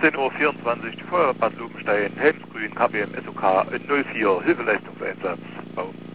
17:24 Uhr, die Feuerwehr Bad Lobenstein, Helmsgrün, KBM SOK 04, Hilfeleistungseinsatz.